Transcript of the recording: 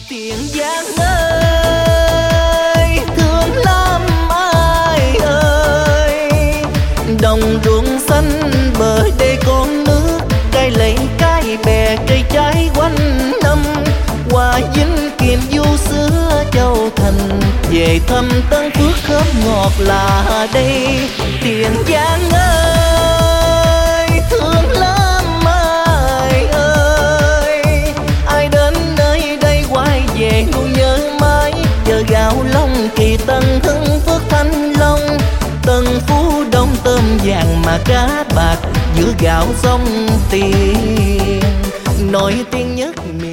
Tiền Giang ơi, thương lắm ai ơi. Đồng ruộng xanh bờ đây con nước, cây lấy cái bè cây trái quanh năm. Hòa Vinh Kiềm Du xưa Châu Thành, về thăm Tân Phước khóm ngọt là đây. Tiền Giang ơi, thương lắm ai ơi. Ai đến nơi đây quay về luôn nhớ mãi. Giờ gạo Long Kỳ Tân Hưng Phước Thanh Long, Tân Phú Đông tôm vàng mà cá bạc, giữa gạo sông Tiền nổi tiếng nhất miền